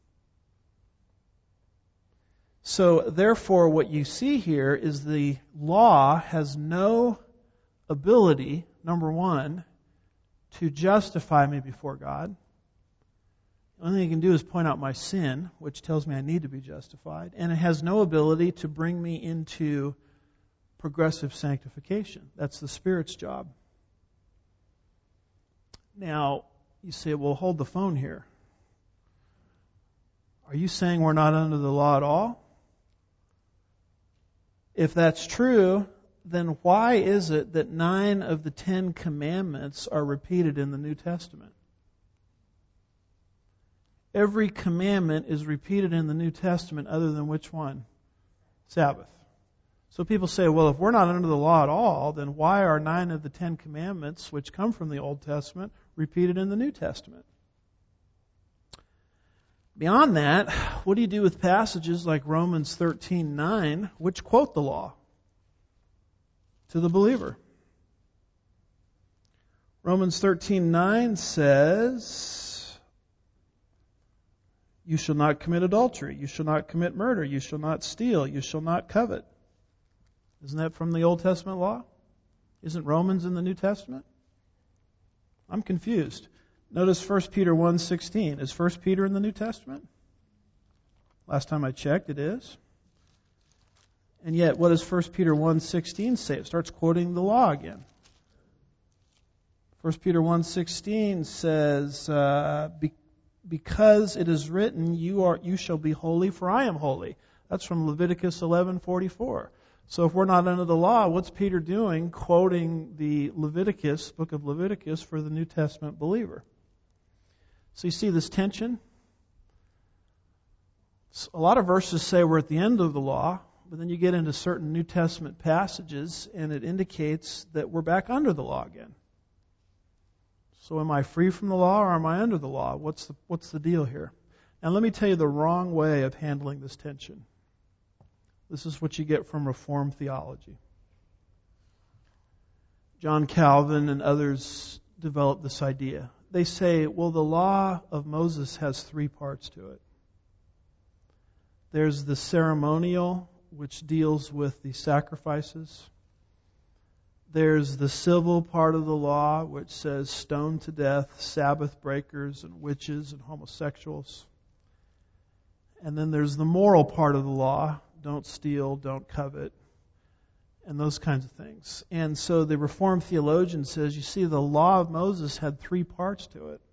So, therefore, what you see here is the law has no ability, number one, to justify me before God. The only thing it can do is point out my sin, which tells me I need to be justified. And it has no ability to bring me into progressive sanctification. That's the Spirit's job. Now, you say, well, hold the phone here. Are you saying we're not under the law at all? If that's true, then why is it that 9 of the 10 commandments are repeated in the New Testament? Every commandment is repeated in the New Testament other than which one? Sabbath. So people say, well, if we're not under the law at all, then why are 9 of the 10 commandments, which come from the Old Testament, repeated in the New Testament? Beyond that, what do you do with passages like Romans 13:9, which quote the law to the believer? Romans 13:9 says, you shall not commit adultery, you shall not commit murder, you shall not steal, you shall not covet. Isn't that from the Old Testament law? Isn't Romans in the New Testament? I'm confused. Notice 1 Peter 1:16. Is 1 Peter in the New Testament? Last time I checked, it is. And yet, what does 1 Peter 1:16 say? It starts quoting the law again. 1 Peter 1:16 says, because it is written, you shall be holy, for I am holy. That's from Leviticus 11:44. So if we're not under the law, what's Peter doing quoting the book of Leviticus for the New Testament believer? So you see this tension? A lot of verses say we're at the end of the law, but then you get into certain New Testament passages and it indicates that we're back under the law again. So am I free from the law or am I under the law? What's the deal here? And let me tell you the wrong way of handling this tension. This is what you get from Reformed theology. John Calvin and others developed this idea. They say, well, the law of Moses has 3 parts to it. There's the ceremonial, which deals with the sacrifices. There's the civil part of the law, which says stone to death Sabbath breakers and witches and homosexuals. And then there's the moral part of the law. Don't steal, don't covet, and those kinds of things. And so the Reformed theologian says, you see, the law of Moses had 3 parts to it.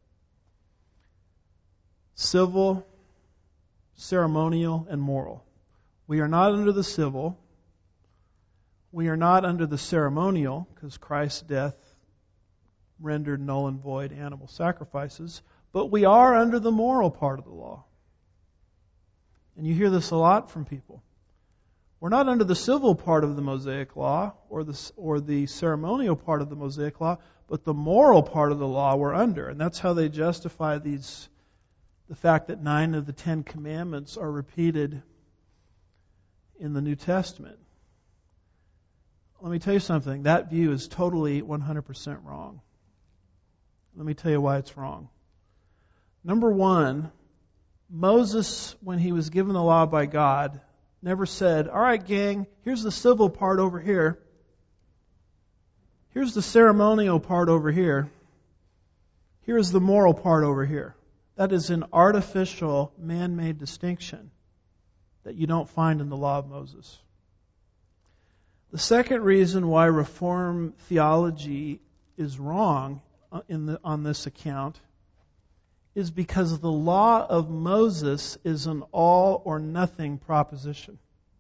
Civil, ceremonial, and moral. We are not under the civil. We are not under the ceremonial, because Christ's death rendered null and void animal sacrifices. But we are under the moral part of the law. And you hear this a lot from people. We're not under the civil part of the Mosaic law or the ceremonial part of the Mosaic law, but the moral part of the law we're under. And that's how they justify the fact that 9 of the 10 commandments are repeated in the New Testament. Let me tell you something. That view is totally 100% wrong. Let me tell you why it's wrong. Number one, Moses, when he was given the law by God, never said, all right, gang, here's the civil part over here. Here's the ceremonial part over here. Here's the moral part over here. That is an artificial, man-made distinction. that you don't find in the law of Moses. The second reason why Reformed theology is wrong on this account is because the law of Moses is an all or nothing proposition.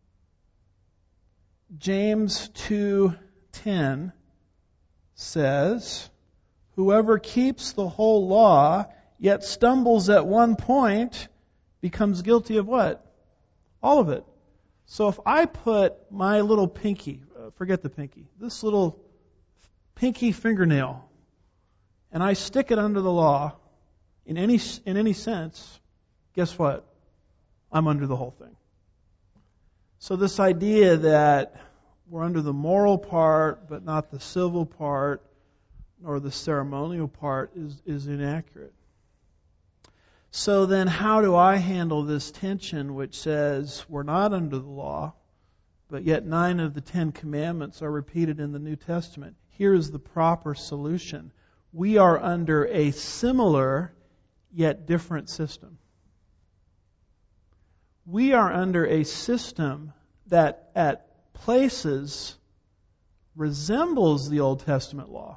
James 2:10 says, "Whoever keeps the whole law, yet stumbles at one point, becomes guilty of" what? All of it. So if I put my little pinky, forget the pinky, this little pinky fingernail, and I stick it under the law, in any sense, guess what? I'm under the whole thing. So this idea that we're under the moral part, but not the civil part, nor the ceremonial part, is inaccurate. So then how do I handle this tension which says we're not under the law, but yet 9 of the 10 commandments are repeated in the New Testament? Here is the proper solution. We are under a similar yet different system. We are under a system that at places resembles the Old Testament law,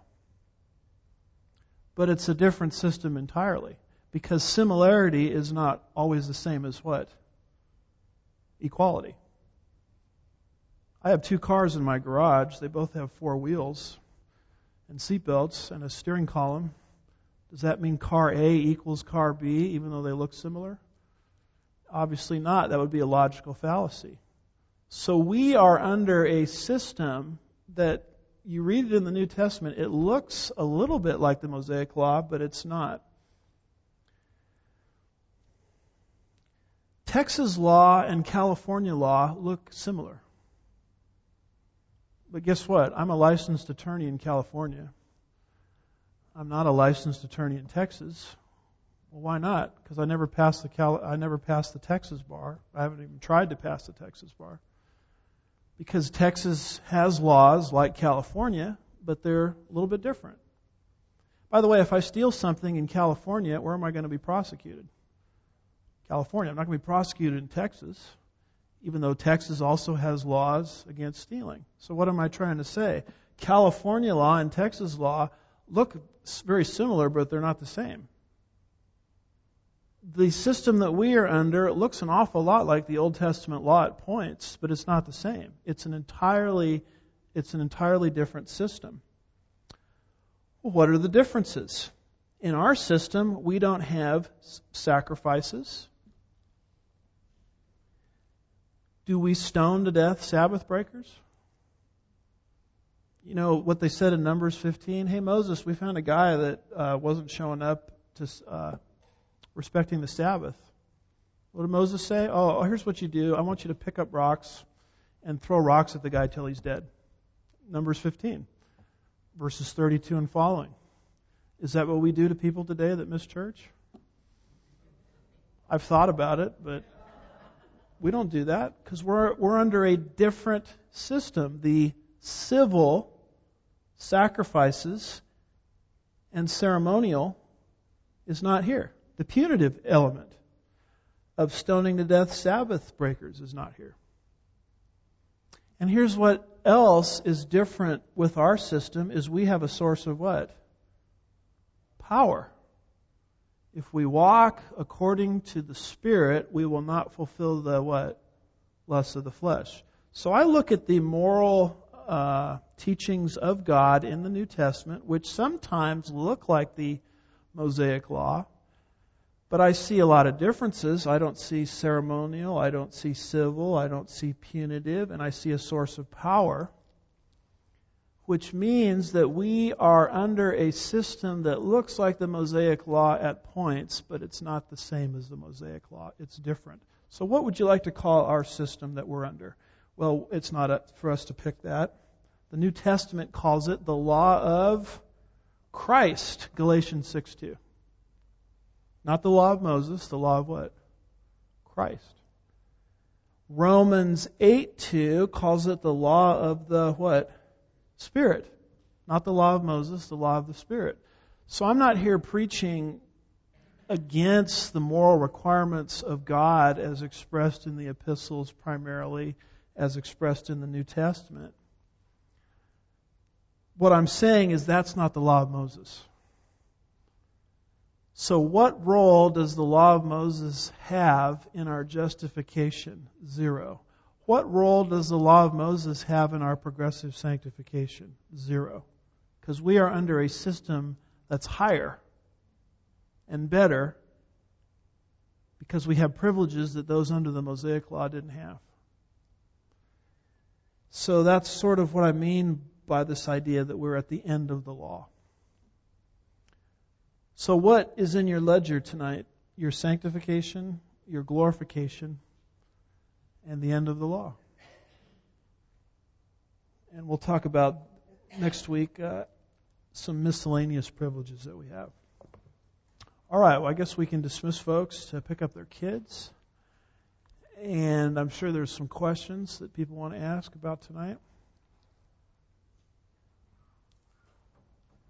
but it's a different system entirely, because similarity is not always the same as what? Equality. I have 2 cars in my garage. They both have 4 wheels and seat belts and a steering column. Does that mean car A equals car B, even though they look similar? Obviously not. That would be a logical fallacy. So we are under a system that you read it in the New Testament, it looks a little bit like the Mosaic Law, but it's not. Texas law and California law look similar. But guess what? I'm a licensed attorney in California. I'm not a licensed attorney in Texas. Well, why not? Because I never passed the Texas bar. I haven't even tried to pass the Texas bar. Because Texas has laws like California, but they're a little bit different. By the way, if I steal something in California, where am I going to be prosecuted? California. I'm not going to be prosecuted in Texas, even though Texas also has laws against stealing. So what am I trying to say? California law and Texas law look very similar, but they're not the same. The system that we are under looks an awful lot like the Old Testament law at points, but it's not the same. It's an entirely different system. Well, what are the differences? In our system, we don't have sacrifices. Do we stone to death Sabbath breakers? You know what they said in Numbers 15? Hey, Moses, we found a guy that wasn't showing up to respecting the Sabbath. What did Moses say? Oh, here's what you do. I want you to pick up rocks and throw rocks at the guy till he's dead. Numbers 15, verses 32 and following. Is that what we do to people today that miss church? I've thought about it, but we don't do that because we're under a different system. The civil sacrifices and ceremonial is not here. The punitive element of stoning to death Sabbath breakers is not here. And here's what else is different with our system is we have a source of what? Power. If we walk according to the Spirit, we will not fulfill the what? Lusts of the flesh. So I look at the moral teachings of God in the New Testament, which sometimes look like the Mosaic Law, but I see a lot of differences. I don't see ceremonial, I don't see civil, I don't see punitive, and I see a source of power, which means that we are under a system that looks like the Mosaic Law at points, but it's not the same as the Mosaic Law. It's different. So what would you like to call our system that we're under? Well, it's not for us to pick that. The New Testament calls it the law of Christ, Galatians 6:2. Not the law of Moses, the law of what? Christ. Romans 8:2 calls it the law of the what? Spirit. Not the law of Moses, the law of the Spirit. So I'm not here preaching against the moral requirements of God as expressed in the epistles, primarily as expressed in the New Testament. What I'm saying is that's not the law of Moses. So what role does the law of Moses have in our justification? Zero. What role does the law of Moses have in our progressive sanctification? Zero. Because we are under a system that's higher and better because we have privileges that those under the Mosaic law didn't have. So that's sort of what I mean by this idea that we're at the end of the law. So what is in your ledger tonight? Your sanctification, your glorification, and the end of the law. And we'll talk about next week some miscellaneous privileges that we have. All right, well, I guess we can dismiss folks to pick up their kids. And I'm sure there's some questions that people want to ask about tonight.